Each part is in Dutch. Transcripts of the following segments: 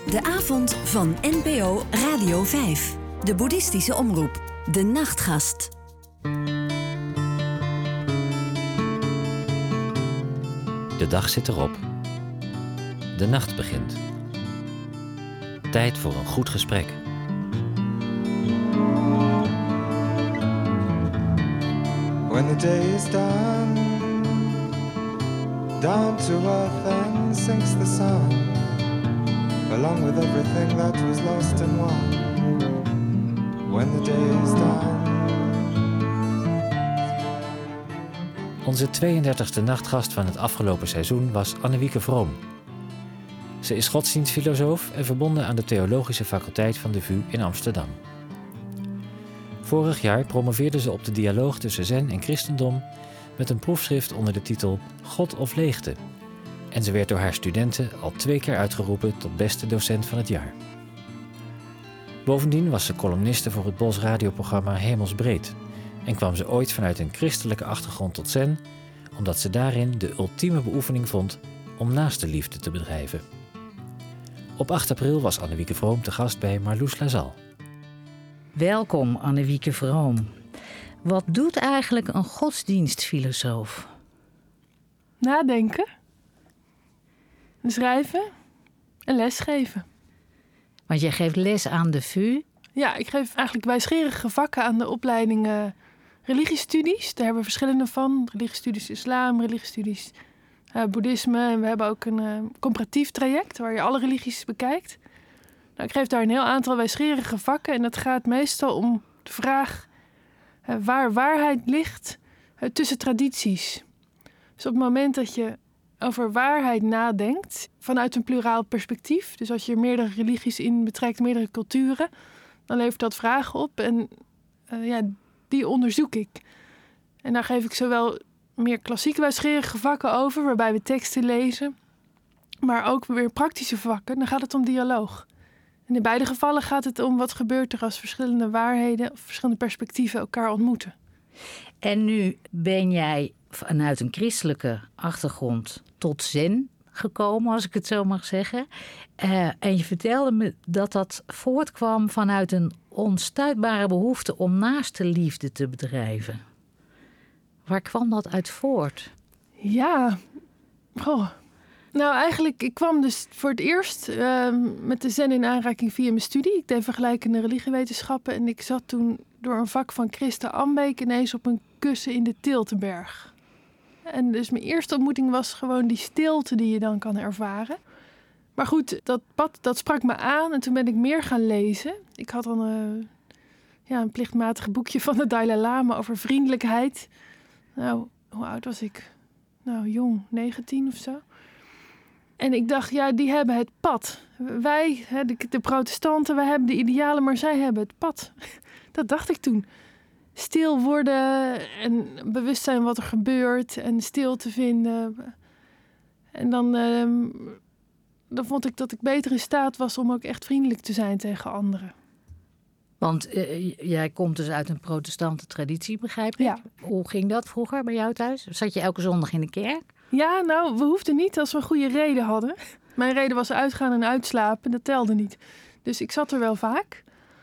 De avond van NPO Radio 5. De boeddhistische omroep. De Nachtgast. De dag zit erop. De nacht begint. Tijd voor een goed gesprek. When the day is done, down to earth and sinks the sun, along with everything that was lost and won. When the day is done. Onze 32e nachtgast van het afgelopen seizoen was Annewieke Vroom. Ze is godsdienstfilosoof en verbonden aan de Theologische Faculteit van de VU in Amsterdam. Vorig jaar promoveerde ze op de dialoog tussen zen en christendom met een proefschrift onder de titel God of Leegte. En ze werd door haar studenten al 2 keer uitgeroepen tot beste docent van het jaar. Bovendien was ze columniste voor het Bos radioprogramma Hemelsbreed en kwam ze ooit vanuit een christelijke achtergrond tot zen, omdat ze daarin de ultieme beoefening vond om naastenliefde te bedrijven. Op 8 april was Annewieke Vroom te gast bij Marloes Lazal. Welkom, Annewieke Vroom. Wat doet eigenlijk een godsdienstfilosoof? Nadenken. Schrijven. En lesgeven. Want jij geeft les aan de VU. Ja, ik geef eigenlijk wijsgerige vakken aan de opleiding religiestudies. Daar hebben we verschillende van. Religiestudies islam, religiestudies boeddhisme. En we hebben ook een comparatief traject waar je alle religies bekijkt. Nou, ik geef daar een heel aantal wijsgerige vakken. En dat gaat meestal om de vraag waar waarheid ligt tussen tradities. Dus op het moment dat je over waarheid nadenkt vanuit een pluraal perspectief. Dus als je er meerdere religies in betrekt, meerdere culturen, dan levert dat vragen op en die onderzoek ik. En daar geef ik zowel meer klassieke wijsgerige vakken over, waarbij we teksten lezen, maar ook weer praktische vakken. Dan gaat het om dialoog. En in beide gevallen gaat het om wat gebeurt er als verschillende waarheden of verschillende perspectieven elkaar ontmoeten. En nu ben jij vanuit een christelijke achtergrond tot zen gekomen, als ik het zo mag zeggen. En je vertelde me dat dat voortkwam vanuit een onstuitbare behoefte om naastenliefde te bedrijven. Waar kwam dat uit voort? Ja, nou eigenlijk, ik kwam dus voor het eerst met de zen in aanraking via mijn studie. Ik deed vergelijkende religiewetenschappen en ik zat toen door een vak van Christa Ambeek ineens op een kussen in de Tiltenberg. En dus mijn eerste ontmoeting was gewoon die stilte die je dan kan ervaren. Maar goed, dat pad, dat sprak me aan en toen ben ik meer gaan lezen. Ik had dan een plichtmatig boekje van de Dalai Lama over vriendelijkheid. Nou, hoe oud was ik? Nou, jong, 19 of zo. En ik dacht, ja, die hebben het pad. Wij, de protestanten, wij hebben de idealen, maar zij hebben het pad. Dat dacht ik toen. Stil worden en bewust zijn wat er gebeurt en stil te vinden. En dan vond ik dat ik beter in staat was om ook echt vriendelijk te zijn tegen anderen. Want jij komt dus uit een protestante traditie, begrijp ik. Ja. Hoe ging dat vroeger bij jou thuis? Zat je elke zondag in de kerk? Ja, nou, we hoefden niet als we een goede reden hadden. Mijn reden was uitgaan en uitslapen, dat telde niet. Dus ik zat er wel vaak.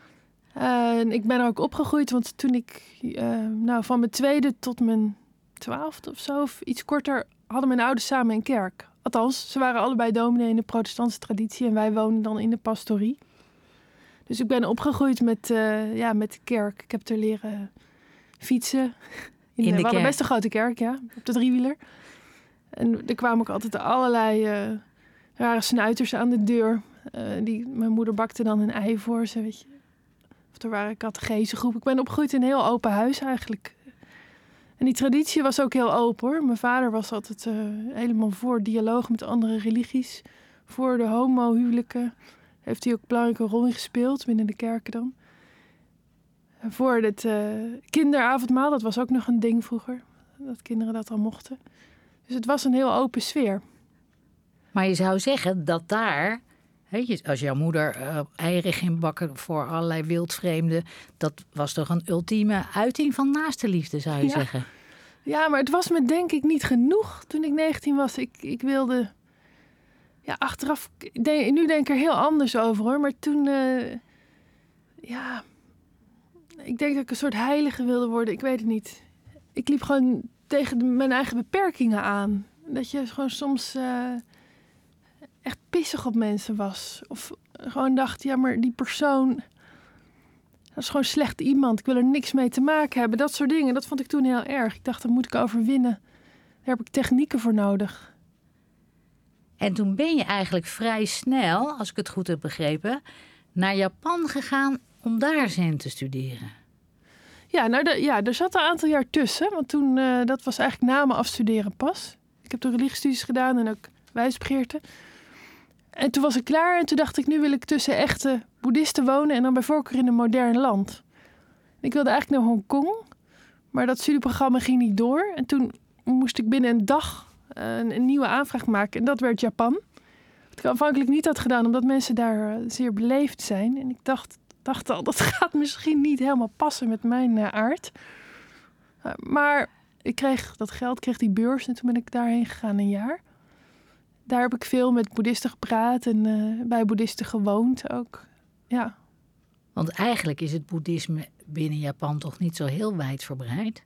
En ik ben er ook opgegroeid, want toen ik van mijn 2e tot mijn 12e of zo, of iets korter, hadden mijn ouders samen een kerk. Althans, ze waren allebei dominee in de protestantse traditie en wij woonden dan in de pastorie. Dus ik ben opgegroeid met de kerk. Ik heb er leren fietsen. We hadden best een grote kerk, ja, op de driewieler. En er kwamen ook altijd allerlei rare snuiters aan de deur. Mijn moeder bakte dan een ei voor ze, weet je. Of er waren catechesegroepen. Ik ben opgegroeid in een heel open huis eigenlijk. En die traditie was ook heel open, hoor. Mijn vader was altijd helemaal voor dialoog met andere religies. Voor de homohuwelijken heeft hij ook een belangrijke rol in gespeeld, binnen de kerken dan. Voor het kinderavondmaal, dat was ook nog een ding vroeger. Dat kinderen dat al mochten. Dus het was een heel open sfeer. Maar je zou zeggen dat daar, als jouw moeder eieren ging bakken voor allerlei wildvreemden, dat was toch een ultieme uiting van naastenliefde, zou je zeggen? Ja, maar het was me denk ik niet genoeg toen ik 19 was. Ik wilde Ja, achteraf, nu denk ik er heel anders over hoor. Maar toen, ik denk dat ik een soort heilige wilde worden. Ik weet het niet. Ik liep gewoon tegen mijn eigen beperkingen aan. Dat je gewoon soms echt pissig op mensen was. Of gewoon dacht, ja, maar die persoon, dat is gewoon slecht iemand. Ik wil er niks mee te maken hebben. Dat soort dingen, dat vond ik toen heel erg. Ik dacht, dat moet ik overwinnen. Daar heb ik technieken voor nodig. En toen ben je eigenlijk vrij snel, als ik het goed heb begrepen, naar Japan gegaan om daar zen te studeren. Ja, er zat een aantal jaar tussen. Want toen, dat was eigenlijk na mijn afstuderen pas. Ik heb toen religiestudies gedaan en ook wijsbegeerte. En toen was ik klaar en toen dacht ik, nu wil ik tussen echte boeddhisten wonen en dan bij voorkeur in een modern land. Ik wilde eigenlijk naar Hongkong, maar dat studieprogramma ging niet door. En toen moest ik binnen een dag een nieuwe aanvraag maken en dat werd Japan. Wat ik aanvankelijk niet had gedaan, omdat mensen daar zeer beleefd zijn. En ik dacht al, dat gaat misschien niet helemaal passen met mijn aard. Maar ik kreeg dat geld, kreeg die beurs en toen ben ik daarheen gegaan een jaar. Daar heb ik veel met boeddhisten gepraat en bij boeddhisten gewoond ook. Ja. Want eigenlijk is het boeddhisme binnen Japan toch niet zo heel wijdverbreid?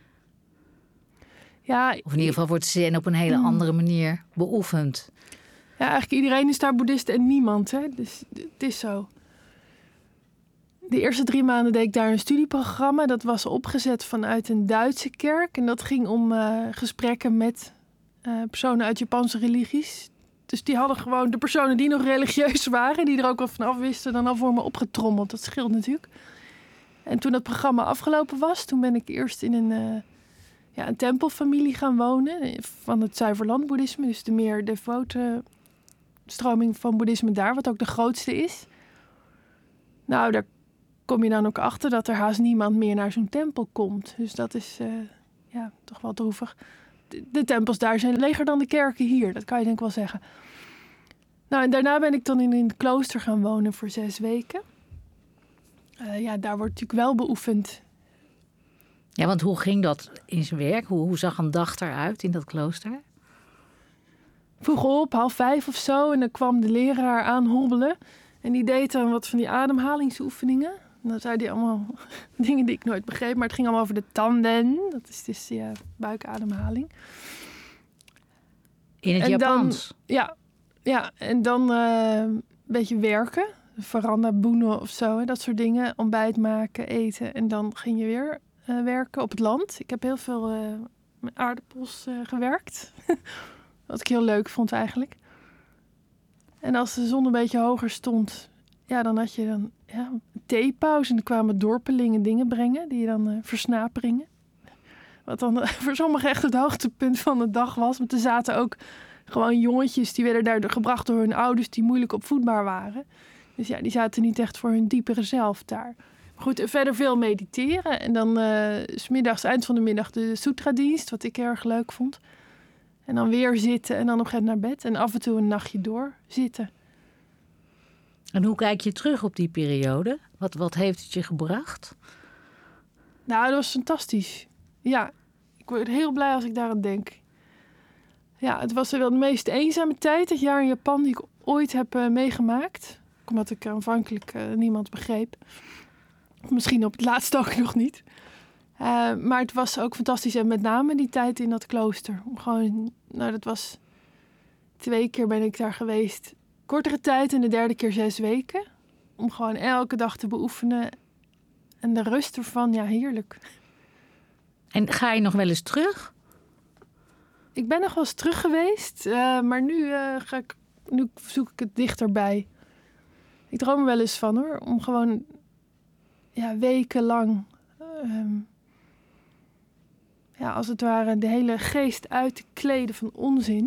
Ja, Of in ieder geval wordt zen op een hele andere manier beoefend. Ja, eigenlijk iedereen is daar boeddhist en niemand. Hè? Dus het is zo. De eerste 3 maanden deed ik daar een studieprogramma. Dat was opgezet vanuit een Duitse kerk. En dat ging om gesprekken met personen uit Japanse religies. Dus die hadden gewoon de personen die nog religieus waren, die er ook wel van af wisten, dan al voor me opgetrommeld. Dat scheelt natuurlijk. En toen dat programma afgelopen was, toen ben ik eerst in een tempelfamilie gaan wonen van het zuiverland-boeddhisme. Dus de meer devote stroming van boeddhisme daar, wat ook de grootste is. Nou, daar kom je dan ook achter dat er haast niemand meer naar zo'n tempel komt. Dus dat is toch wel droevig. De tempels daar zijn leger dan de kerken hier. Dat kan je denk ik wel zeggen. Nou, en daarna ben ik dan in een klooster gaan wonen voor 6 weken. Daar wordt natuurlijk wel beoefend. Ja, want hoe ging dat in zijn werk? Hoe zag een dag eruit in dat klooster? Vroeg op, 4:30 of zo. En dan kwam de leraar aanhobbelen. En die deed dan wat van die ademhalingsoefeningen. En dan zei hij allemaal dingen die ik nooit begreep. Maar het ging allemaal over de tanden. Dat is dus buikademhaling. In het Japans? Ja, en dan een beetje werken. Veranda boenen of zo. Hè, dat soort dingen. Ontbijt maken, eten. En dan ging je weer werken op het land. Ik heb heel veel met aardappels gewerkt. Wat ik heel leuk vond eigenlijk. En als de zon een beetje hoger stond, dan had je dan een theepauze. En dan kwamen dorpelingen dingen brengen, die je dan versnaperingen. Wat dan voor sommigen echt het hoogtepunt van de dag was. Want er zaten ook gewoon jongetjes, die werden daar gebracht door hun ouders die moeilijk opvoedbaar waren. Dus die zaten niet echt voor hun diepere zelf daar. Goed, verder veel mediteren. En dan 's middags, eind van de middag, de sutra-dienst, wat ik erg leuk vond. En dan weer zitten en dan nog even naar bed. En af en toe een nachtje door zitten. En hoe kijk je terug op die periode? Wat heeft het je gebracht? Nou, dat was fantastisch. Ja, ik word heel blij als ik daaraan denk. Ja, het was wel de meest eenzame tijd, het jaar in Japan, die ik ooit heb meegemaakt. Omdat ik aanvankelijk niemand begreep. Misschien op het laatste ook nog niet. Maar het was ook fantastisch. En met name die tijd in dat klooster. Dat was 2 keer ben ik daar geweest. Kortere tijd en de 3e keer 6 weken. Om gewoon elke dag te beoefenen. En de rust ervan, ja, heerlijk. En ga je nog wel eens terug? Ik ben nog wel eens terug geweest. Maar nu zoek ik het dichterbij. Ik droom er wel eens van hoor. Om gewoon wekenlang als het ware de hele geest uit te kleden van onzin.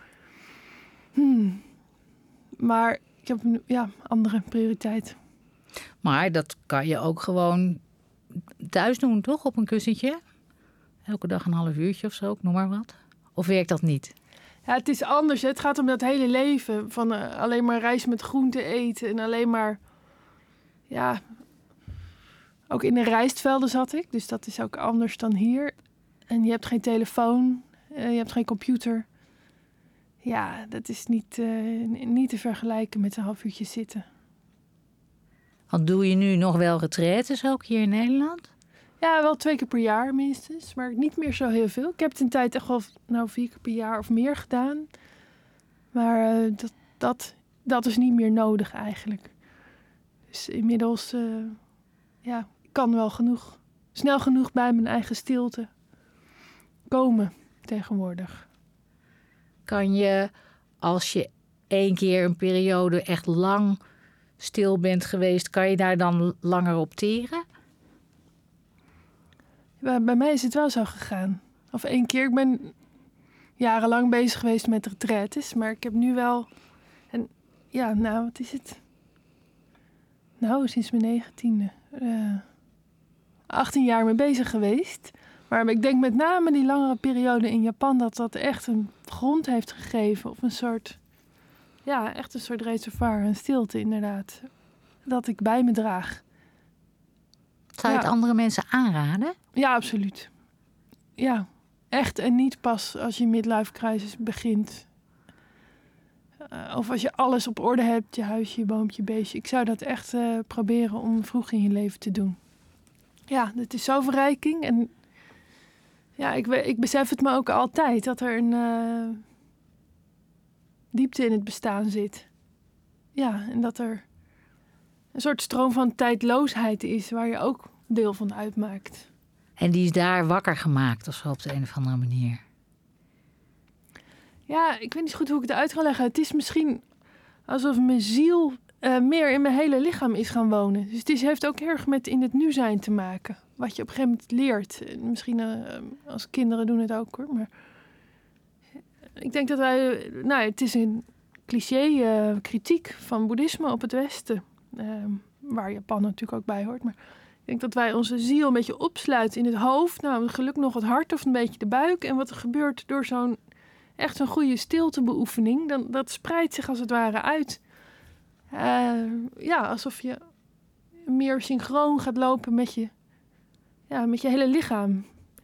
Maar ik heb andere prioriteit. Maar dat kan je ook gewoon thuis doen, toch? Op een kussentje? Elke dag een half uurtje of zo, noem maar wat. Of werkt dat niet? Ja, het is anders. Hè? Het gaat om dat hele leven. Van alleen maar rijst met groenten eten. En alleen maar... Ja... Ook in de rijstvelden zat ik. Dus dat is ook anders dan hier. En je hebt geen telefoon. Je hebt geen computer. Ja, dat is niet te vergelijken met een half uurtje zitten. Want doe je nu nog wel retraites ook hier in Nederland? Ja, wel 2 keer per jaar minstens, maar niet meer zo heel veel. Ik heb het een tijd echt wel 4 keer per jaar of meer gedaan. Maar dat is niet meer nodig eigenlijk. Dus inmiddels, ik kan wel snel genoeg bij mijn eigen stilte komen tegenwoordig. Kan je, als je 1 keer een periode echt lang stil bent geweest, kan je daar dan langer op teren? Bij mij is het wel zo gegaan. Of 1 keer. Ik ben jarenlang bezig geweest met retraites, maar ik heb nu wel... wat is het? Sinds mijn 19e. 18 jaar mee bezig geweest. Maar ik denk met name die langere periode in Japan dat echt een grond heeft gegeven. Of een soort reservoir, een stilte inderdaad. Dat ik bij me draag. Zou je het andere mensen aanraden? Ja, absoluut. Ja, echt en niet pas als je midlife crisis begint. Of als je alles op orde hebt, je huisje, je boompje, beestje. Ik zou dat echt proberen om vroeg in je leven te doen. Ja, het is zo verrijking. En ja, ik besef het me ook altijd dat er een diepte in het bestaan zit. Ja, en dat er een soort stroom van tijdloosheid is waar je ook deel van uitmaakt. En die is daar wakker gemaakt of zo op de een of andere manier. Ja, ik weet niet goed hoe ik het uit kan leggen. Het is misschien alsof mijn ziel meer in mijn hele lichaam is gaan wonen. Dus het heeft ook heel erg met in het nu zijn te maken. Wat je op een gegeven moment leert. Misschien als kinderen doen het ook hoor. Maar ik denk dat wij... het is een cliché kritiek van boeddhisme op het Westen. Waar Japan natuurlijk ook bij hoort. Maar ik denk dat wij onze ziel een beetje opsluiten in het hoofd. Gelukkig nog het hart of een beetje de buik. En wat er gebeurt door zo'n goede stiltebeoefening, dat spreidt zich als het ware uit. Alsof je meer synchroon gaat lopen met je hele lichaam.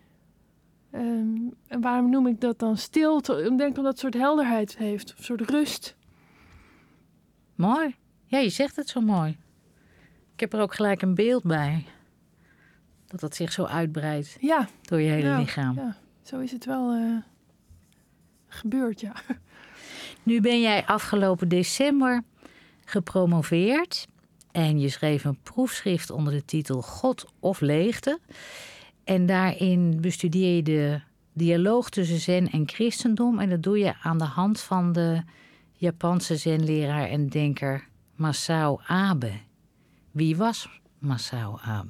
En waarom noem ik dat dan stilte? Ik denk omdat het een soort helderheid heeft, of een soort rust. Mooi. Ja, je zegt het zo mooi. Ik heb er ook gelijk een beeld bij. Dat zich zo uitbreidt door je hele lichaam. Ja, zo is het wel gebeurd, ja. Nu ben jij afgelopen december gepromoveerd. En je schreef een proefschrift onder de titel God of Leegte. En daarin bestudeer je de dialoog tussen zen en christendom. En dat doe je aan de hand van de Japanse zenleraar en denker Masao Abe. Wie was Masao Abe?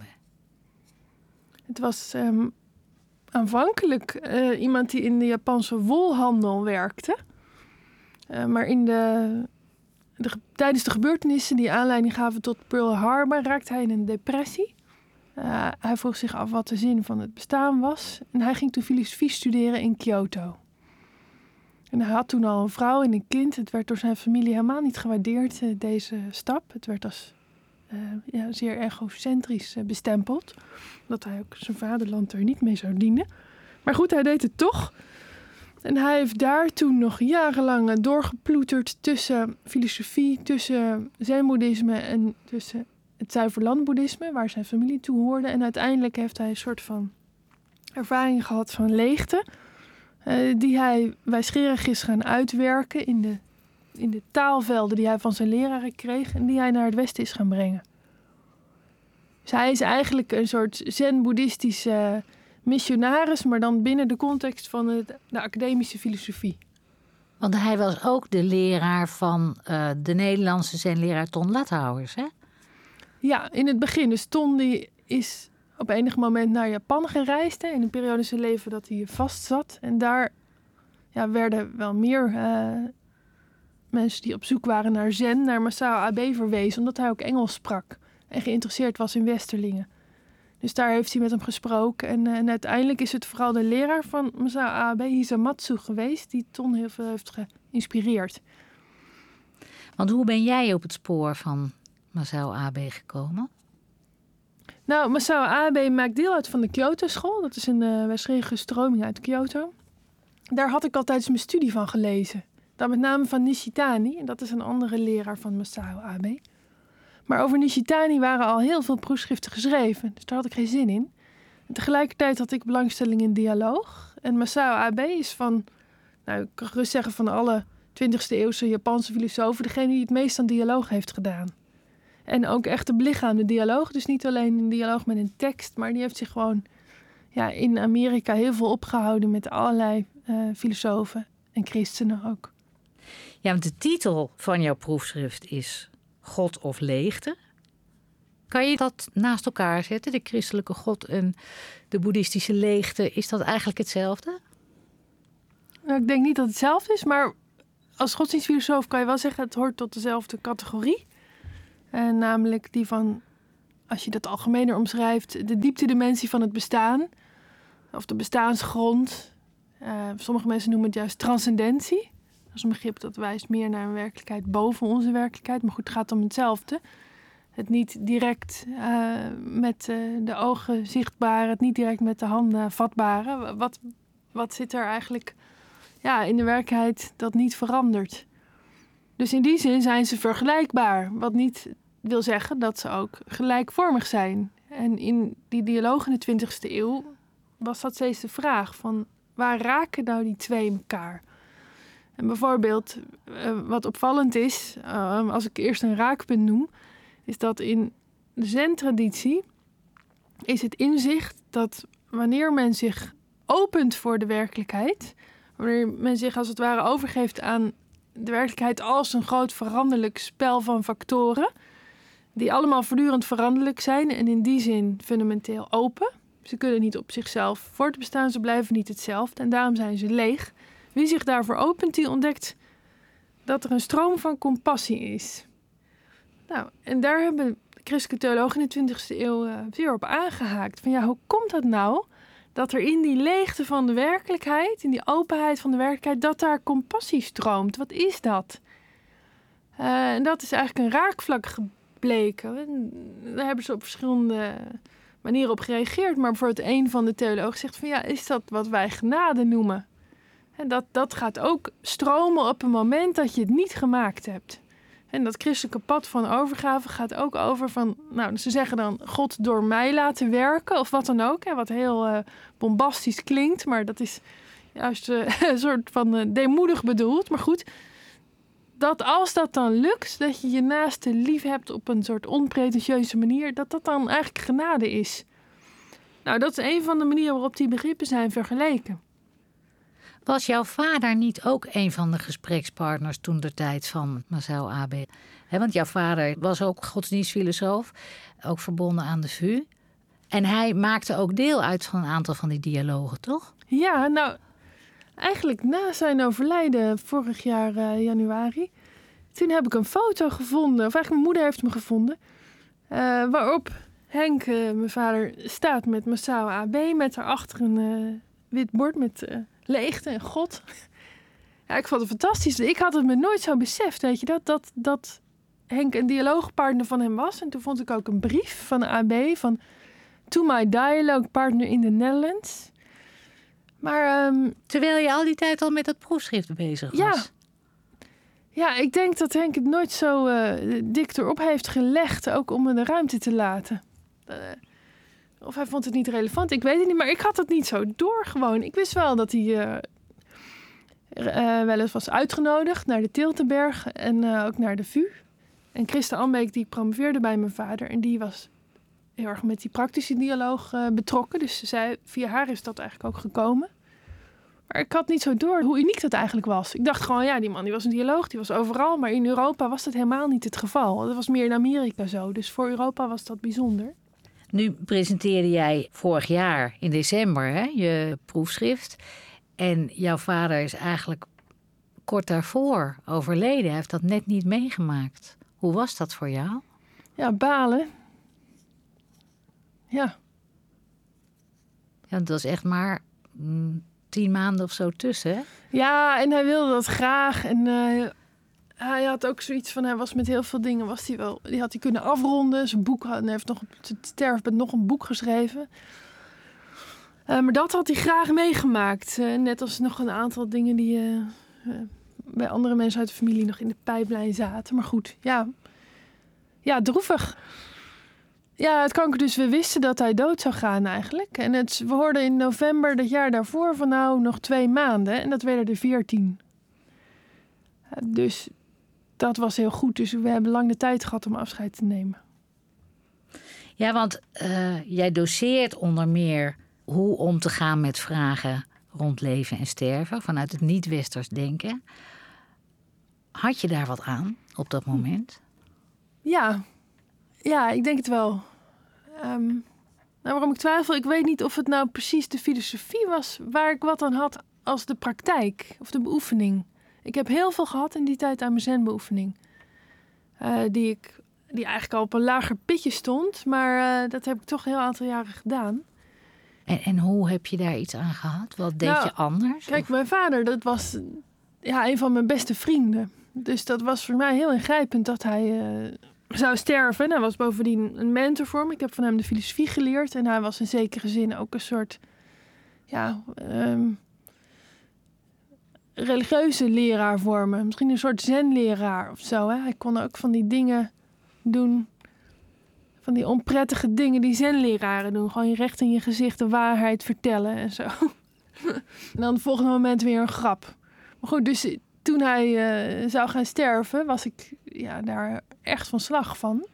Het was aanvankelijk iemand die in de Japanse wolhandel werkte. Maar tijdens de gebeurtenissen die aanleiding gaven tot Pearl Harbor raakte hij in een depressie. Hij vroeg zich af wat de zin van het bestaan was. En hij ging toen filosofie studeren in Kyoto. En hij had toen al een vrouw en een kind. Het werd door zijn familie helemaal niet gewaardeerd, deze stap. Het werd als zeer egocentrisch bestempeld. Omdat hij ook zijn vaderland er niet mee zou dienen. Maar goed, hij deed het toch. En hij heeft daar toen nog jarenlang doorgeploeterd tussen filosofie, tussen zen-boeddhisme en tussen het zuiverland-boeddhisme, waar zijn familie toe hoorde. En uiteindelijk heeft hij een soort van ervaring gehad van leegte, die hij wijsgerig is gaan uitwerken in de taalvelden die hij van zijn leraren kreeg en die hij naar het Westen is gaan brengen. Dus hij is eigenlijk een soort zen-boeddhistische missionaris, maar dan binnen de context van de academische filosofie. Want hij was ook de leraar van de Nederlandse zenleraar Ton Lathouwers, hè? Ja, in het begin. Dus Ton die is op enig moment naar Japan gereisd. In een periode in zijn leven dat hij vast zat. En daar werden wel meer mensen die op zoek waren naar zen, naar Masao Abe verwezen. Omdat hij ook Engels sprak en geïnteresseerd was in Westerlingen. Dus daar heeft hij met hem gesproken. En uiteindelijk is het vooral de leraar van Masao Abe, Hisamatsu, geweest, die Ton heel veel heeft geïnspireerd. Want hoe ben jij op het spoor van Masao Abe gekomen? Nou, Masao Abe maakt deel uit van de Kyoto-school. Dat is een wijsgerige stroming uit Kyoto. Daar had ik al tijdens mijn studie van gelezen. Dan met name van Nishitani. En dat is een andere leraar van Masao Abe. Maar over Nishitani waren al heel veel proefschriften geschreven. Dus daar had ik geen zin in. En tegelijkertijd had ik belangstelling in dialoog. En Masao Abe is van, ik kan gerust zeggen, van alle 20e eeuwse Japanse filosofen degene die het meest aan dialoog heeft gedaan. En ook echt de belichaamde dialoog. Dus niet alleen een dialoog met een tekst, maar die heeft zich gewoon in Amerika heel veel opgehouden met allerlei filosofen en christenen ook. Ja, want de titel van jouw proefschrift is God of Leegte. Kan je dat naast elkaar zetten, de christelijke God en de boeddhistische leegte? Is dat eigenlijk hetzelfde? Nou, ik denk niet dat het hetzelfde is, maar als godsdienstfilosoof kan je wel zeggen, het hoort tot dezelfde categorie. Namelijk die van, als je dat algemener omschrijft, de dieptedimensie van het bestaan. Of de bestaansgrond. Sommige mensen noemen het juist transcendentie. Dat is een begrip dat wijst meer naar een werkelijkheid boven onze werkelijkheid. Maar goed, het gaat om hetzelfde. Het niet direct met de ogen zichtbare, het niet direct met de handen vatbare. Wat zit er eigenlijk in de werkelijkheid dat niet verandert? Dus in die zin zijn ze vergelijkbaar. Wat niet wil zeggen dat ze ook gelijkvormig zijn. En in die dialoog in de 20e eeuw was dat steeds de vraag van, waar raken nou die twee elkaar? En bijvoorbeeld, wat opvallend is, als ik eerst een raakpunt noem, is dat in de Zen-traditie is het inzicht dat wanneer men zich opent voor de werkelijkheid, wanneer men zich als het ware overgeeft aan de werkelijkheid als een groot veranderlijk spel van factoren, die allemaal voortdurend veranderlijk zijn en in die zin fundamenteel open. Ze kunnen niet op zichzelf voortbestaan, ze blijven niet hetzelfde en daarom zijn ze leeg. Wie zich daarvoor opent, die ontdekt dat er een stroom van compassie is. Nou, en daar hebben de christelijke theologen in de 20e eeuw weer op aangehaakt. Van hoe komt dat nou dat er in die leegte van de werkelijkheid, in die openheid van de werkelijkheid, dat daar compassie stroomt? Wat is dat? En dat is eigenlijk een raakvlak gebleken. En daar hebben ze op verschillende manieren op gereageerd. Maar bijvoorbeeld een van de theologen zegt van is dat wat wij genade noemen? En dat gaat ook stromen op een moment dat je het niet gemaakt hebt. En dat christelijke pad van overgave gaat ook over van, ze zeggen dan God door mij laten werken of wat dan ook. Wat heel bombastisch klinkt, maar dat is juist een soort van deemoedig bedoeld. Maar goed, dat als dat dan lukt, dat je je naaste lief hebt op een soort onpretentieuze manier, dat dan eigenlijk genade is. Nou, dat is een van de manieren waarop die begrippen zijn vergeleken. Was jouw vader niet ook een van de gesprekspartners toen der tijd van Masao Abe? Want jouw vader was ook godsdienstfilosoof, ook verbonden aan de VU. En hij maakte ook deel uit van een aantal van die dialogen, toch? Ja, eigenlijk na zijn overlijden vorig jaar januari, toen heb ik een foto gevonden, of eigenlijk mijn moeder heeft me gevonden, waarop Henk, mijn vader, staat met Masao Abe, met daarachter een wit bord met leegte en God. Ja, ik vond het fantastisch. Ik had het me nooit zo beseft, weet je, dat Henk een dialoogpartner van hem was. En toen vond ik ook een brief van de AB van To my dialogue partner in the Netherlands. Maar terwijl je al die tijd al met dat proefschrift bezig was. Ja, ik denk dat Henk het nooit zo dik erop heeft gelegd, ook om me de ruimte te laten. Of hij vond het niet relevant, ik weet het niet. Maar ik had het niet zo door gewoon. Ik wist wel dat hij wel eens was uitgenodigd naar de Tiltenberg en ook naar de VU. En Christa Ambeek, die promoveerde bij mijn vader. En die was heel erg met die praktische dialoog betrokken. Dus via haar is dat eigenlijk ook gekomen. Maar ik had niet zo door hoe uniek dat eigenlijk was. Ik dacht gewoon, die man die was een dialoog, die was overal. Maar in Europa was dat helemaal niet het geval. Dat was meer in Amerika zo. Dus voor Europa was dat bijzonder. Nu presenteerde jij vorig jaar in december je proefschrift. En jouw vader is eigenlijk kort daarvoor overleden. Hij heeft dat net niet meegemaakt. Hoe was dat voor jou? Ja, balen. Ja. Dat was echt maar 10 maanden of zo tussen, hè? Ja, en hij wilde dat graag. En hij had ook zoiets van, hij was met heel veel dingen, die had hij kunnen afronden. Zijn boek, hij heeft nog op het sterfbed nog een boek geschreven. Maar dat had hij graag meegemaakt. Net als nog een aantal dingen die bij andere mensen uit de familie nog in de pijplijn zaten. Maar goed, ja, droevig. Ja, het kanker dus. We wisten dat hij dood zou gaan eigenlijk. En we hoorden in november dat jaar daarvoor van nog 2 maanden. En dat werden er 14. Dus dat was heel goed. Dus we hebben lang de tijd gehad om afscheid te nemen. Ja, want jij doseert onder meer hoe om te gaan met vragen rond leven en sterven. Vanuit het niet-westers denken. Had je daar wat aan op dat moment? Ja, ik denk het wel. Waarom ik twijfel, ik weet niet of het nou precies de filosofie was waar ik wat aan had als de praktijk of de beoefening. Ik heb heel veel gehad in die tijd aan mijn zenbeoefening. Die eigenlijk al op een lager pitje stond, maar dat heb ik toch een heel aantal jaren gedaan. En hoe heb je daar iets aan gehad? Wat deed je anders? Kijk, mijn vader, dat was een van mijn beste vrienden. Dus dat was voor mij heel ingrijpend dat hij zou sterven. En hij was bovendien een mentor voor me. Ik heb van hem de filosofie geleerd. En hij was in zekere zin ook een soort religieuze leraar voor me. Misschien een soort zenleraar of zo. Hè? Hij kon ook van die dingen doen. Van die onprettige dingen die zenleraren doen. Gewoon je recht in je gezicht de waarheid vertellen en zo. En dan het volgende moment weer een grap. Maar goed, dus toen hij zou gaan sterven, was ik daar echt van slag van.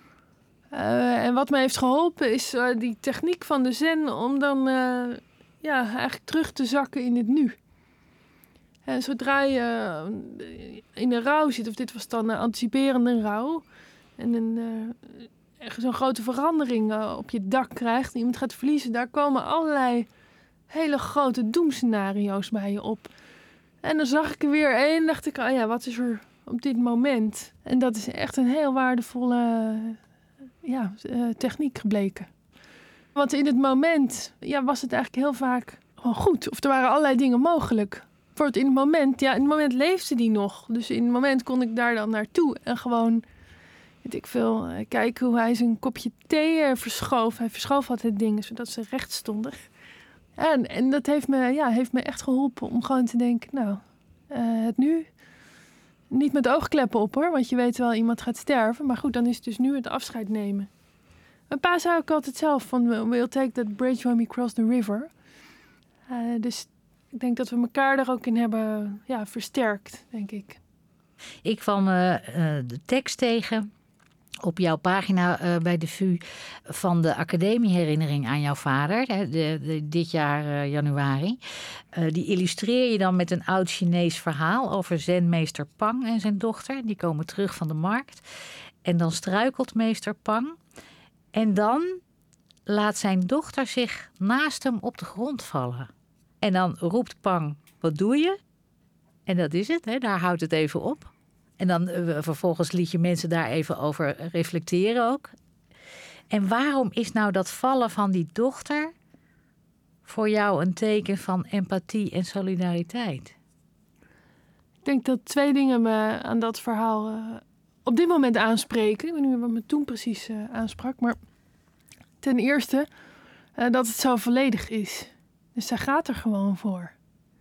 En wat me heeft geholpen is die techniek van de zen om dan eigenlijk terug te zakken in het nu. En zodra je in een rouw zit, of dit was dan een anticiperende rouw, en zo'n grote verandering op je dak krijgt, iemand gaat verliezen, daar komen allerlei hele grote doemscenario's bij je op. En dan zag ik er weer één en dacht ik, wat is er op dit moment? En dat is echt een heel waardevolle techniek gebleken. Want in het moment was het eigenlijk heel vaak gewoon goed. Of er waren allerlei dingen mogelijk. In het moment leefde die nog. Dus in het moment kon ik daar dan naartoe en gewoon, weet ik veel, kijken hoe hij zijn kopje thee verschoof. Hij verschoof altijd dingen zodat ze recht stonden. En dat heeft me echt geholpen om gewoon te denken, het nu. Niet met oogkleppen op hoor, want je weet wel, iemand gaat sterven. Maar goed, dan is het dus nu het afscheid nemen. Mijn pa zei ook altijd zelf van, we'll take that bridge when we cross the river. Dus ik denk dat we elkaar daar ook in hebben versterkt, denk ik. Ik kwam de tekst tegen op jouw pagina bij de VU van de academieherinnering aan jouw vader, dit jaar januari. Die illustreer je dan met een oud Chinees verhaal over zenmeester Pang en zijn dochter. Die komen terug van de markt. En dan struikelt meester Pang. En dan laat zijn dochter zich naast hem op de grond vallen. En dan roept Pang, wat doe je? En dat is het, daar houdt het even op. En dan vervolgens liet je mensen daar even over reflecteren ook. En waarom is nou dat vallen van die dochter voor jou een teken van empathie en solidariteit? Ik denk dat 2 dingen me aan dat verhaal op dit moment aanspreken. Ik weet niet meer wat me toen precies aansprak. Maar ten eerste dat het zo volledig is. Dus zij gaat er gewoon voor.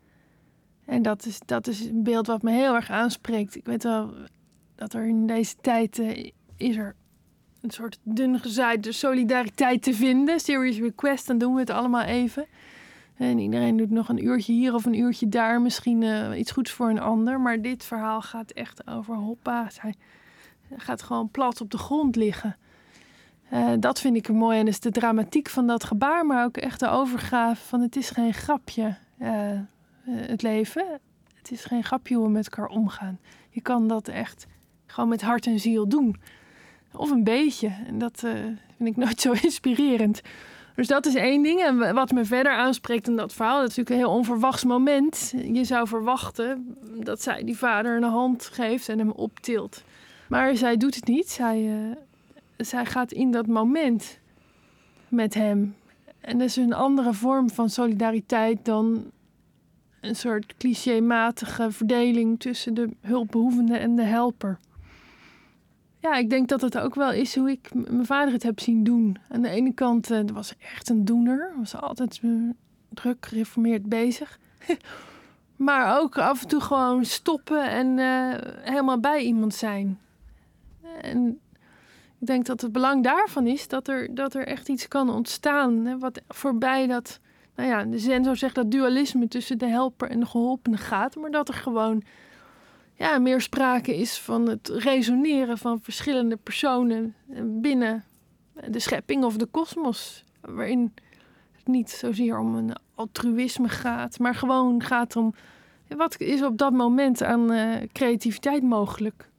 En dat is een beeld wat me heel erg aanspreekt. Ik weet wel dat er in deze tijd is er een soort dun gezaaide solidariteit te vinden. Serious request, dan doen we het allemaal even. En iedereen doet nog een uurtje hier of een uurtje daar. Misschien iets goeds voor een ander. Maar dit verhaal gaat echt over hoppa. Zij gaat gewoon plat op de grond liggen. Dat vind ik er mooi. En dus de dramatiek van dat gebaar. Maar ook echt de overgave van het is geen grapje. Het leven. Het is geen grapje hoe we met elkaar omgaan. Je kan dat echt gewoon met hart en ziel doen. Of een beetje. En dat vind ik nooit zo inspirerend. Dus dat is 1 ding. En wat me verder aanspreekt in dat verhaal, dat is natuurlijk een heel onverwachts moment. Je zou verwachten dat zij die vader een hand geeft en hem optilt. Maar zij doet het niet. Zij gaat in dat moment met hem. En dat is een andere vorm van solidariteit dan een soort clichématige verdeling tussen de hulpbehoevende en de helper. Ja, ik denk dat het ook wel is hoe ik mijn vader het heb zien doen. Aan de ene kant was echt een doener. Was altijd druk gereformeerd bezig. Maar ook af en toe gewoon stoppen en helemaal bij iemand zijn. En ik denk dat het belang daarvan is dat er echt iets kan ontstaan. Hè, wat voorbij dat, de zen zou zeggen dat dualisme tussen de helper en de geholpene gaat. Maar dat er gewoon meer sprake is van het resoneren van verschillende personen binnen de schepping of de kosmos. Waarin het niet zozeer om een altruïsme gaat, maar gewoon gaat om wat is op dat moment aan creativiteit mogelijk.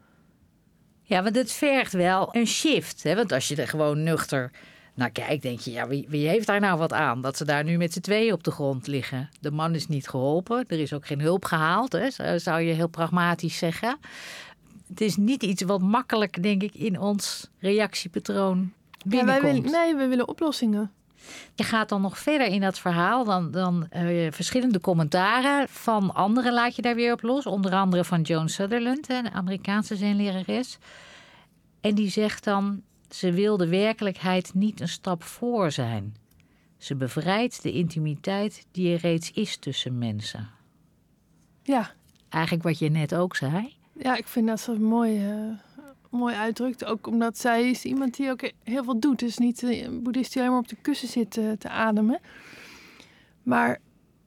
Ja, want het vergt wel een shift. Hè? Want als je er gewoon nuchter naar kijkt, denk je, wie heeft daar nou wat aan? Dat ze daar nu met z'n tweeën op de grond liggen. De man is niet geholpen. Er is ook geen hulp gehaald. Hè? Zou je heel pragmatisch zeggen. Het is niet iets wat makkelijk, denk ik, in ons reactiepatroon binnenkomt. We willen oplossingen. Je gaat dan nog verder in dat verhaal. Dan verschillende commentaren van anderen laat je daar weer op los. Onder andere van Joan Sutherland, de Amerikaanse zenlerares. En die zegt dan, ze wil de werkelijkheid niet een stap voor zijn. Ze bevrijdt de intimiteit die er reeds is tussen mensen. Ja. Eigenlijk wat je net ook zei. Ja, ik vind dat ze mooi uitdrukt. Ook omdat zij is iemand die ook heel veel doet. Dus niet een boeddhist die alleen maar op de kussen zit te ademen. Maar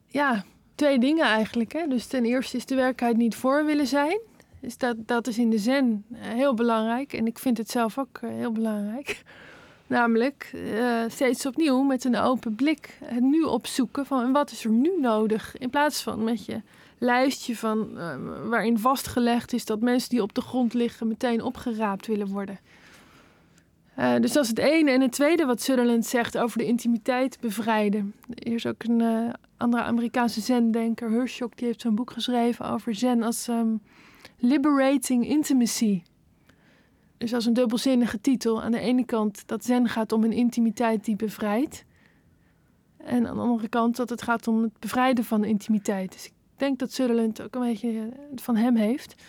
2 dingen eigenlijk. Hè? Dus ten eerste is de werkelijkheid niet voor willen zijn. Dus dat is in de zen heel belangrijk. En ik vind het zelf ook heel belangrijk. Namelijk steeds opnieuw met een open blik het nu opzoeken van wat is er nu nodig. In plaats van met je lijstje van waarin vastgelegd is dat mensen die op de grond liggen meteen opgeraapt willen worden. Dus dat is het ene. En het tweede wat Sutherland zegt over de intimiteit bevrijden. Er is ook een andere Amerikaanse zen-denker, Hirschok, die heeft zo'n boek geschreven over zen als liberating intimacy. Dus dat is een dubbelzinnige titel. Aan de ene kant dat zen gaat om een intimiteit die bevrijdt. En aan de andere kant dat het gaat om het bevrijden van de intimiteit. Dus ik denk dat Sutherland ook een beetje van hem heeft.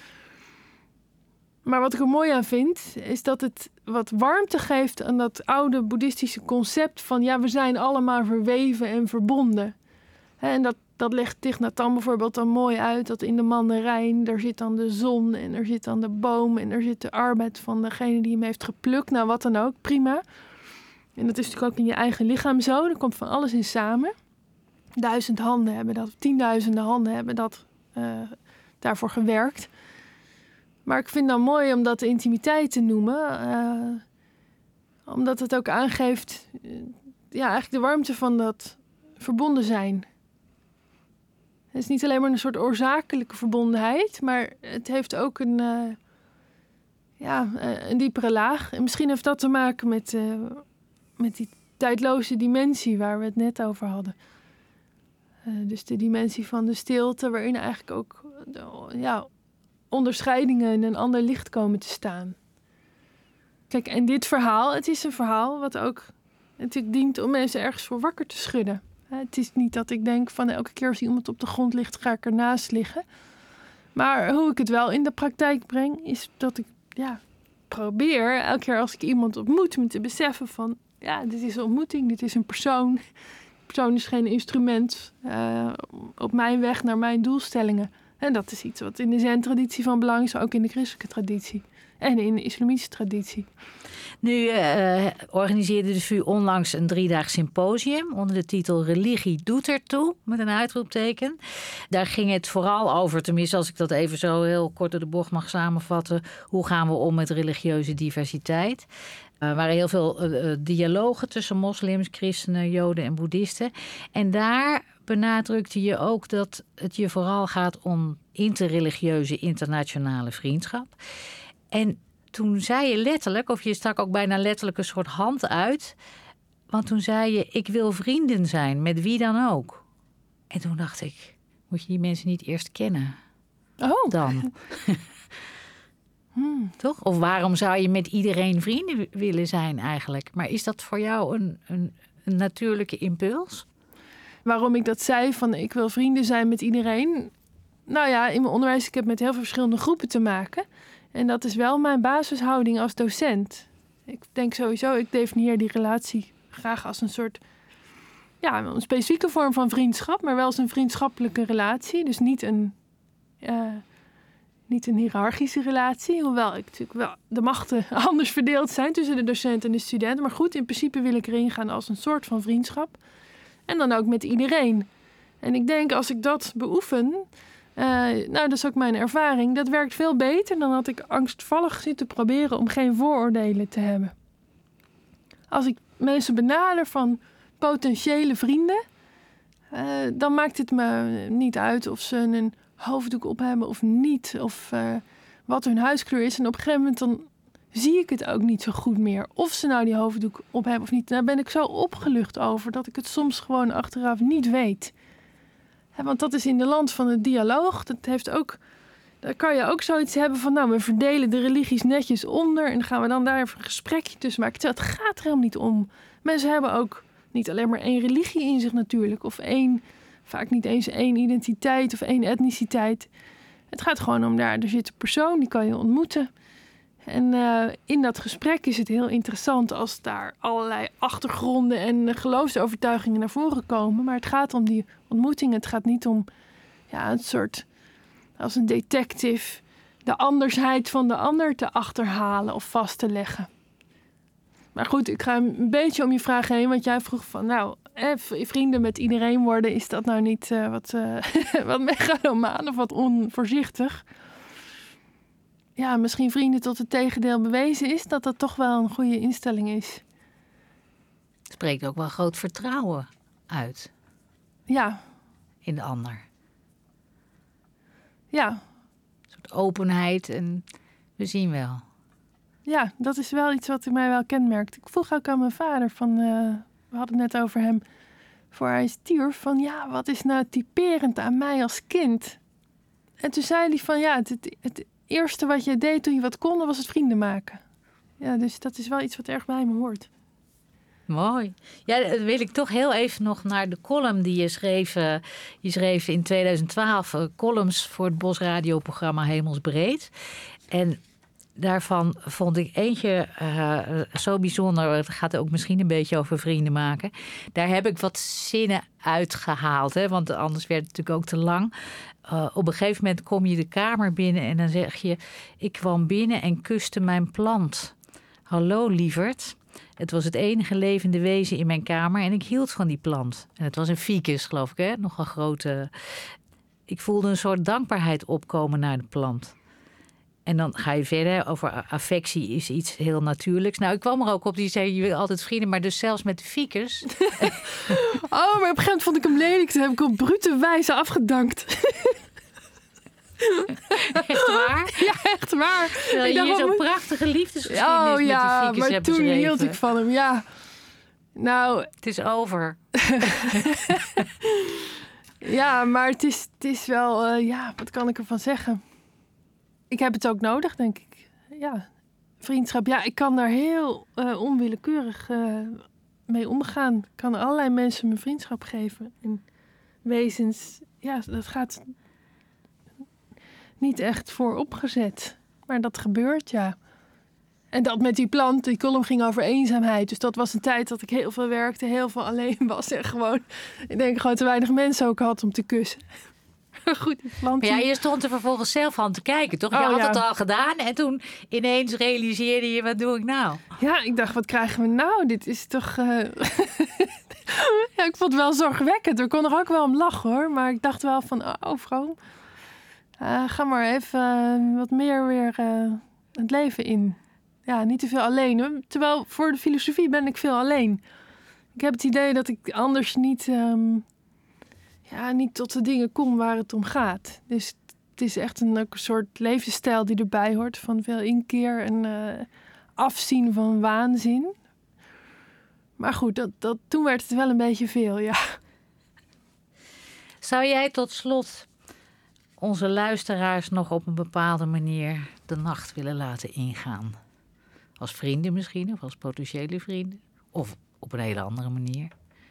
Maar wat ik er mooi aan vind, is dat het wat warmte geeft aan dat oude boeddhistische concept van we zijn allemaal verweven en verbonden. En dat legt Thich Nhat Hanh bijvoorbeeld dan mooi uit, dat in de mandarijn, daar zit dan de zon en er zit dan de boom en er zit de arbeid van degene die hem heeft geplukt. Nou, wat dan ook, prima. En dat is natuurlijk ook in je eigen lichaam zo, er komt van alles in samen. 1000 handen hebben dat, 10.000 handen hebben dat daarvoor gewerkt. Maar ik vind het dan mooi om dat de intimiteit te noemen. Omdat het ook aangeeft eigenlijk de warmte van dat verbonden zijn. Het is niet alleen maar een soort oorzakelijke verbondenheid, maar het heeft ook een diepere laag. En misschien heeft dat te maken met die tijdloze dimensie waar we het net over hadden. Dus de dimensie van de stilte, waarin eigenlijk ook onderscheidingen in een ander licht komen te staan. Kijk, en dit verhaal, het is een verhaal wat ook natuurlijk dient om mensen ergens voor wakker te schudden. Het is niet dat ik denk van elke keer als iemand op de grond ligt, ga ik ernaast liggen. Maar hoe ik het wel in de praktijk breng, is dat ik probeer elke keer als ik iemand ontmoet me te beseffen van dit is een ontmoeting, dit is een persoon. De persoon is geen instrument op mijn weg naar mijn doelstellingen. En dat is iets wat in de zen-traditie van belang is, ook in de christelijke traditie. En in de islamitische traditie. Nu organiseerde de VU onlangs een 3-daags symposium onder de titel Religie doet ertoe, met een uitroepteken. Daar ging het vooral over, tenminste als ik dat even zo heel kort door de bocht mag samenvatten, hoe gaan we om met religieuze diversiteit? Er waren heel veel dialogen tussen moslims, christenen, joden en boeddhisten. En daar benadrukte je ook dat het je vooral gaat om interreligieuze internationale vriendschap. En toen zei je letterlijk, of je stak ook bijna letterlijk een soort hand uit. Want toen zei je, ik wil vrienden zijn, met wie dan ook. En toen dacht ik, moet je die mensen niet eerst kennen? Oh. Dan. Toch? Of waarom zou je met iedereen vrienden willen zijn eigenlijk? Maar is dat voor jou een natuurlijke impuls? Waarom ik dat zei, van ik wil vrienden zijn met iedereen? Nou ja, in mijn onderwijs, ik heb met heel veel verschillende groepen te maken. En dat is wel mijn basishouding als docent. Ik denk sowieso, ik definieer die relatie graag als een soort een specifieke vorm van vriendschap, maar wel eens een vriendschappelijke relatie. Dus niet een hiërarchische relatie. Hoewel ik natuurlijk wel de machten anders verdeeld zijn tussen de docent en de studenten. Maar goed, in principe wil ik erin gaan als een soort van vriendschap. En dan ook met iedereen. En ik denk, als ik dat beoefen, dat is ook mijn ervaring, dat werkt veel beter dan dat ik angstvallig zit te proberen om geen vooroordelen te hebben. Als ik mensen benader van potentiële vrienden, dan maakt het me niet uit of ze een hoofddoek op hebben of niet, of wat hun huidskleur is. En op een gegeven moment dan zie ik het ook niet zo goed meer, of ze nou die hoofddoek op hebben of niet. Daar ben ik zo opgelucht over dat ik het soms gewoon achteraf niet weet. Want dat is in de land van het dialoog. Daar kan je ook zoiets hebben van, we verdelen de religies netjes onder en dan gaan we dan daar even een gesprekje tussen maken. Het gaat er helemaal niet om. Mensen hebben ook niet alleen maar één religie in zich natuurlijk, of vaak niet eens één identiteit of één etniciteit. Het gaat gewoon om er zit een persoon, die kan je ontmoeten. En in dat gesprek is het heel interessant als daar allerlei achtergronden en geloofsovertuigingen naar voren komen. Maar het gaat om die ontmoeting. Het gaat niet om een soort, als een detective, de andersheid van de ander te achterhalen of vast te leggen. Maar goed, ik ga een beetje om je vraag heen, want jij vroeg van, vrienden met iedereen worden, is dat nou niet wat megalomaan of wat onvoorzichtig? Ja, misschien vrienden tot het tegendeel bewezen is, dat toch wel een goede instelling is. Het spreekt ook wel groot vertrouwen uit. Ja. In de ander. Ja. Een soort openheid en we zien wel. Ja, dat is wel iets wat mij wel kenmerkt. Ik vroeg ook aan mijn vader we hadden het net over hem, voor hij stierf, van wat is nou typerend aan mij als kind? En toen zei hij van het eerste wat je deed toen je wat kon, was het vrienden maken. Ja, dus dat is wel iets wat erg bij me hoort. Mooi. Ja, dan wil ik toch heel even nog naar de column die je schreef. Je schreef in 2012 columns voor het Bosradioprogramma Hemelsbreed. En daarvan vond ik eentje zo bijzonder. Het gaat ook misschien een beetje over vrienden maken. Daar heb ik wat zinnen uitgehaald. Want anders werd het natuurlijk ook te lang. Op een gegeven moment kom je de kamer binnen en dan zeg je: ik kwam binnen en kuste mijn plant. Hallo lieverd. Het was het enige levende wezen in mijn kamer en ik hield van die plant. En het was een ficus, geloof ik, hè? Nogal grote. Ik voelde een soort dankbaarheid opkomen naar de plant. En dan ga je verder over affectie is iets heel natuurlijks. Nou, ik kwam er ook op, die zei je wil altijd vrienden, maar dus zelfs met de ficus. Maar op een gegeven moment vond ik hem lelijk. Toen heb ik op brute wijze afgedankt. Echt waar? Ja, echt waar. Terwijl je zo'n prachtige liefdesgeschiedenis met die ficus hebt toen beschreven. hield ik van hem, ja. Nou... Het is over. Ja, maar het is wel... wat kan ik ervan zeggen? Ik heb het ook nodig, denk ik. Ja, vriendschap. Ja, ik kan daar heel onwillekeurig mee omgaan. Ik kan allerlei mensen mijn vriendschap geven. En wezens, dat gaat niet echt voor opgezet. Maar dat gebeurt, ja. En dat met die plant, die column ging over eenzaamheid. Dus dat was een tijd dat ik heel veel werkte, heel veel alleen was. En gewoon, ik denk gewoon te weinig mensen ook had om te kussen. Goed, die plant. Maar ja, je stond er vervolgens zelf aan te kijken, toch? Je had het al gedaan en toen ineens realiseerde je, wat doe ik nou? Ja, ik dacht, wat krijgen we nou? Dit is toch... Ja, ik vond het wel zorgwekkend. Ik kon er ook wel om lachen, hoor. Maar ik dacht wel van, vrouw, ga maar even wat meer weer het leven in. Ja, niet te veel alleen, hoor. Terwijl voor de filosofie ben ik veel alleen. Ik heb het idee dat ik anders niet tot de dingen kom waar het om gaat. Dus het is echt ook een soort levensstijl die erbij hoort. Van veel inkeer en afzien van waanzin. Maar goed, toen werd het wel een beetje veel, ja. Zou jij tot slot onze luisteraars nog op een bepaalde manier de nacht willen laten ingaan? Als vrienden misschien, of als potentiële vrienden? Of op een hele andere manier?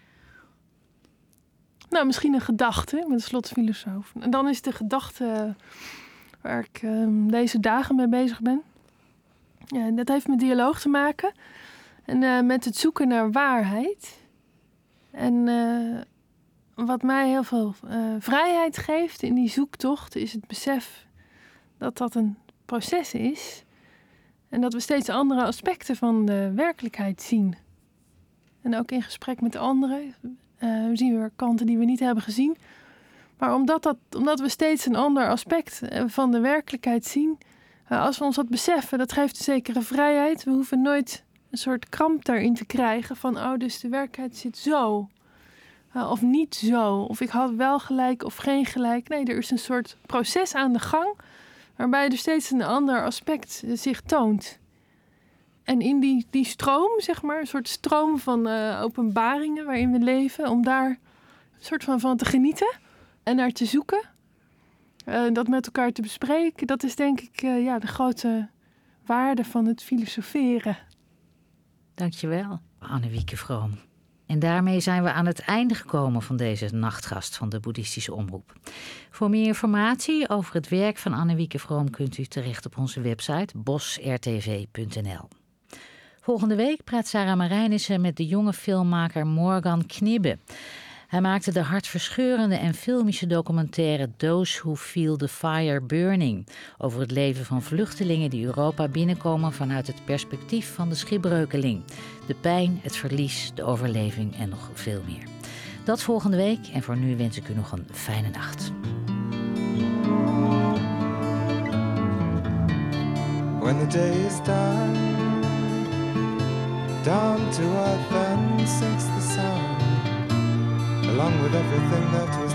Nou, misschien een gedachte, met een slotfilosoof. En dan is de gedachte waar ik deze dagen mee bezig ben. Ja, dat heeft met dialoog te maken. En met het zoeken naar waarheid. En wat mij heel veel vrijheid geeft in die zoektocht is het besef dat dat een proces is. En dat we steeds andere aspecten van de werkelijkheid zien. En ook in gesprek met anderen zien we weer kanten die we niet hebben gezien. Maar omdat we steeds een ander aspect van de werkelijkheid zien, als we ons dat beseffen, dat geeft een zekere vrijheid. We hoeven nooit een soort kramp daarin te krijgen van, dus de werkelijkheid zit zo. Of niet zo. Of ik had wel gelijk of geen gelijk. Nee, er is een soort proces aan de gang waarbij er steeds een ander aspect zich toont. En in die stroom, zeg maar, een soort stroom van openbaringen waarin we leven, om daar een soort van te genieten en naar te zoeken. Dat met elkaar te bespreken, dat is denk ik de grote waarde van het filosoferen. Dankjewel, Annewieke Vroom. En daarmee zijn we aan het einde gekomen van deze nachtgast van de Boeddhistische Omroep. Voor meer informatie over het werk van Annewieke Vroom kunt u terecht op onze website bosrtv.nl. Volgende week praat Sarah Marijnissen met de jonge filmmaker Morgan Knibbe. Hij maakte de hartverscheurende en filmische documentaire Those Who Feel the Fire Burning over het leven van vluchtelingen die Europa binnenkomen vanuit het perspectief van de schipbreukeling. De pijn, het verlies, de overleving en nog veel meer. Dat volgende week en voor nu wens ik u nog een fijne nacht. When the day is done, down to earth then sinks the sun, along with everything that was